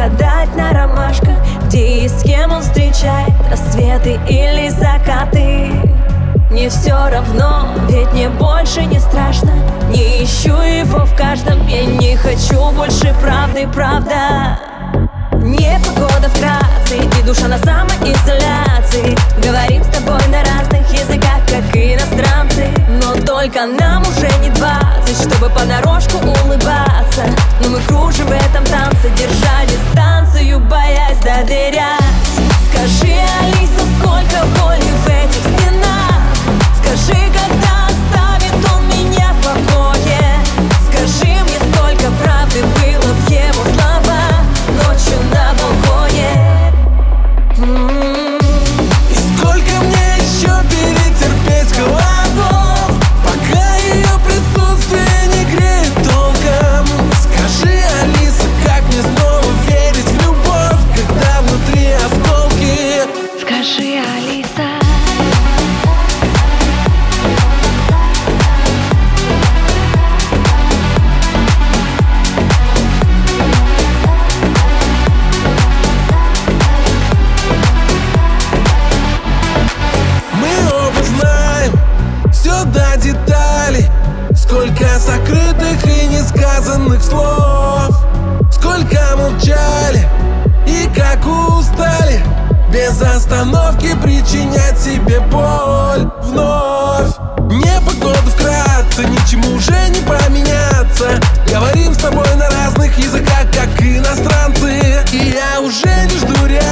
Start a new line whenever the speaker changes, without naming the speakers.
гадать на ромашках, где и с кем он встречает рассветы или закаты. Мне все равно, ведь мне больше не страшно. Не ищу его в каждом, я не хочу больше правды, правда. Не погода вкратце, и душа на самоизоляции. Говорим с тобой на разных языках, как иностранцы. Но только нам уже не 20, чтобы понарошку улыбаться. Но мы кружим в этом танце, держа дистанцию, боясь доверять. Скажи, Алиса, сколько боли в этих стенах? Скажи, когда оставит он меня в покое? Скажи мне, сколько правды было в его словах ночью на балконе.
И сколько мне еще перетерпеть холодов, пока ее присутствие не греет толком? Скажи, Алиса, как мне снова верить в любовь, когда внутри осколки?
Скажи, Алиса.
До деталей, сколько сокрытых и несказанных слов, сколько молчали и как устали без остановки причинять себе боль вновь. Непогода вкратце, ничему уже не поменяться. Говорим с тобой на разных языках, как иностранцы. И я уже не жду реакции.